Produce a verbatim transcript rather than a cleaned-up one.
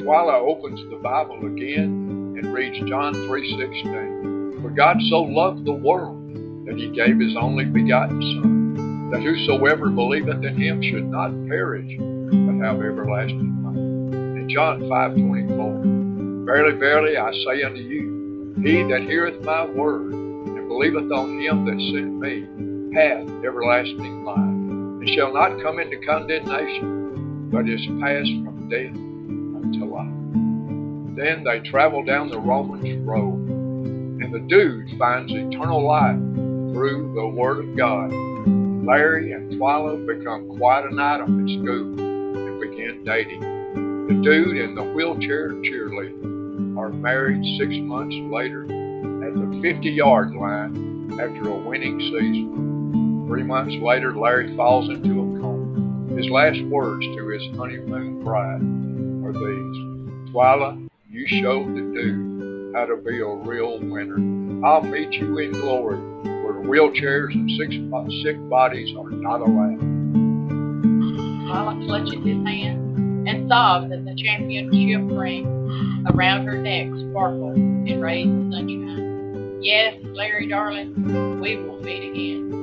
Twyla opens the Bible again and reads John three sixteen. For God so loved the world that he gave his only begotten Son, that whosoever believeth in him should not perish, but have everlasting life. And John five twenty-four. Verily, verily, I say unto you, he that heareth my word, and believeth on him that sent me, hath everlasting life, and shall not come into condemnation, but is passed from death unto life. Then they travel down the Romans road, and the dude finds eternal life through the Word of God. Larry and Twyla become quite an item at school and begin dating. The dude and the wheelchair cheerleader are married six months later at the fifty-yard line after a winning season. Three months later, Larry falls into a coma. His last words to his honeymoon bride are these: Twyla, you showed the dude how to be a real winner. I'll meet you in glory, where wheelchairs and sick, sick bodies are not allowed. Twyla clutches his hand and sobs as the championship ring around her neck sparkles and rays the sunshine. Yes, Larry, darling, we will meet again.